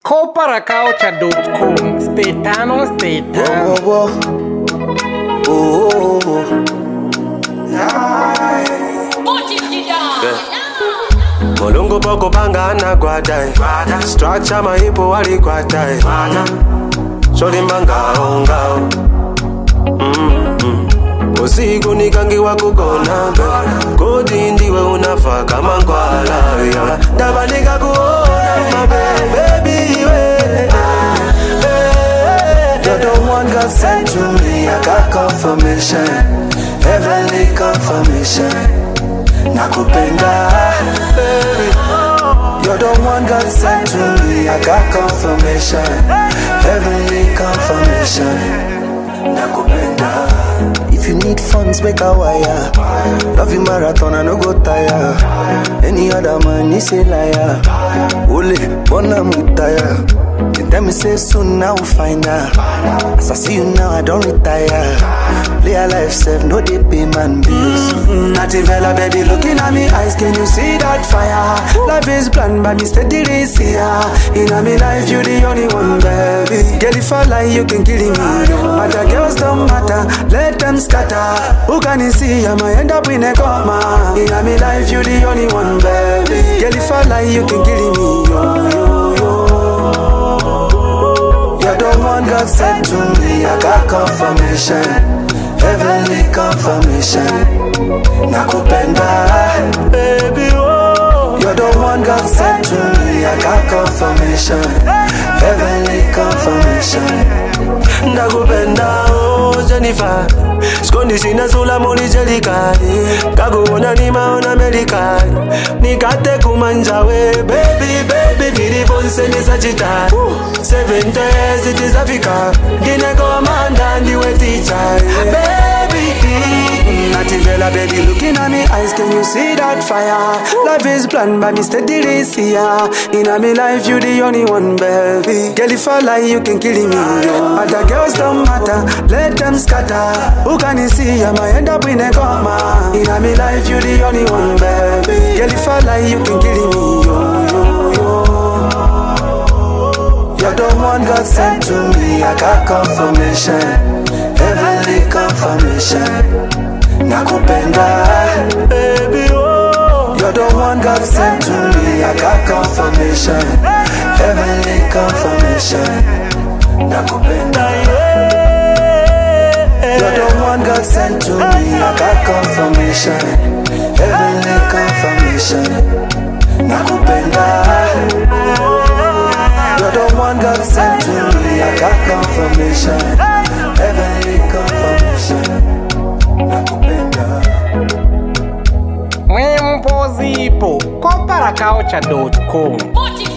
Coparacaucha.com. Stay down, stay down. Whoa, whoa, whoa. Molungu poko panga na guadai. Structure maipo wali guadai. Shori manga ongao. Usiku nikangi wakugona. Kodi ndiwe unafa kama ngwala. Dabanika kuona my baby. You're the one God sent to me. I got confirmation, heavenly confirmation. Nakupenda, baby. You're the one God sent to me. I got confirmation, heavenly confirmation. Nakupenda. If you need funds, make a wire. Love you marathon, I no go tire. Any other man is a liar. Ole, bona mutaya. Then tell me say soon I will find her. As I see you now, I don't retire. Play a life safe, no they pay man bills. Nativella baby, looking at me eyes, can you see that fire? Life is planned by me steadily see ya. In a me life, you the only one, baby. Girl, if I lie, you can kill me. Other girls don't matter, let them scatter. Who can you see? I might end up in a coma. In a me life, you the only one, baby. Girl, if I lie, you can kill me. You're the one God sent to me. I got confirmation, heavenly confirmation. Nakupenda, baby. Oh. You're the one God sent to me. I got confirmation, heavenly confirmation. Nakupenda, oh Jennifer. Skondi sina sula moli jelikali. Kaguona ni maona medikali. Nikate kumanjawe, baby, baby. Vili bonse ni sajita. 7 days it is Africa. Gine commander ndiwe teacher, baby. Nativella baby, looking at me eyes, can you see that fire? Life is planned by me steadily see ya. In a me life, you the only one, baby. Girl, if I lie, you can kill me. Other girls don't matter, let them scatter. Who can you see? I might end up in a coma. In a me life, you the only one, baby. Girl, if I lie, you can kill me. You're the one God sent to me. I got confirmation, heavenly confirmation. Nakupenda, baby. Oh. You're the one God sent to me. I got confirmation, heavenly confirmation. Nakupenda, you're the one God sent to me. I got confirmation, heavenly confirmation. Nakupenda. You're the one God sent to me. I got confirmation, heavenly confirmation. Nakupenda. Mwempozipo Coparacaucha.com.